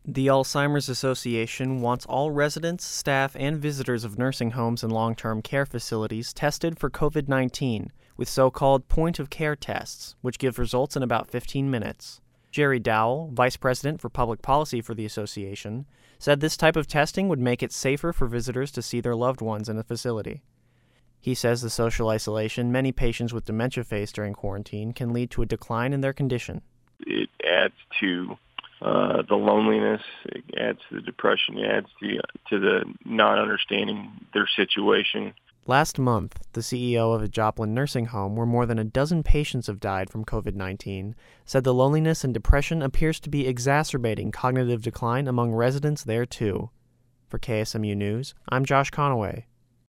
The Alzheimer's Association wants all residents, staff, and visitors of nursing homes and long-term care facilities tested for COVID-19 with so-called point-of-care tests, which give results in about 15 minutes. Jerry Dowell, Vice President for Public Policy for the association, said this type of testing would make it safer for visitors to see their loved ones in a facility. He says the social isolation many patients with dementia face during quarantine can lead to a decline in their condition. It adds to the loneliness, it adds to the depression, it adds to the not understanding their situation. Last month, the CEO of a Joplin nursing home where more than a dozen patients have died from COVID-19 said the loneliness and depression appears to be exacerbating cognitive decline among residents there too. For KSMU News, I'm Josh Conaway.